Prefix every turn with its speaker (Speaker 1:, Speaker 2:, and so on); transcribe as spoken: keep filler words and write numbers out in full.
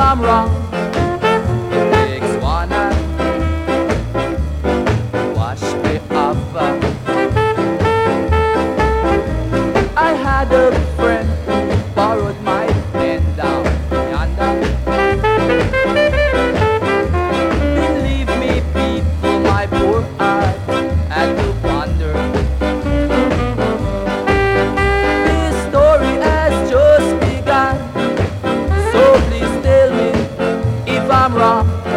Speaker 1: I'm wrong, takes one hand, wash me up. I had a friend who borrowed my pen down yonder. Believe me, people, my poor heart had to ponder. This story has just begun, so please tell me if I'm wrong.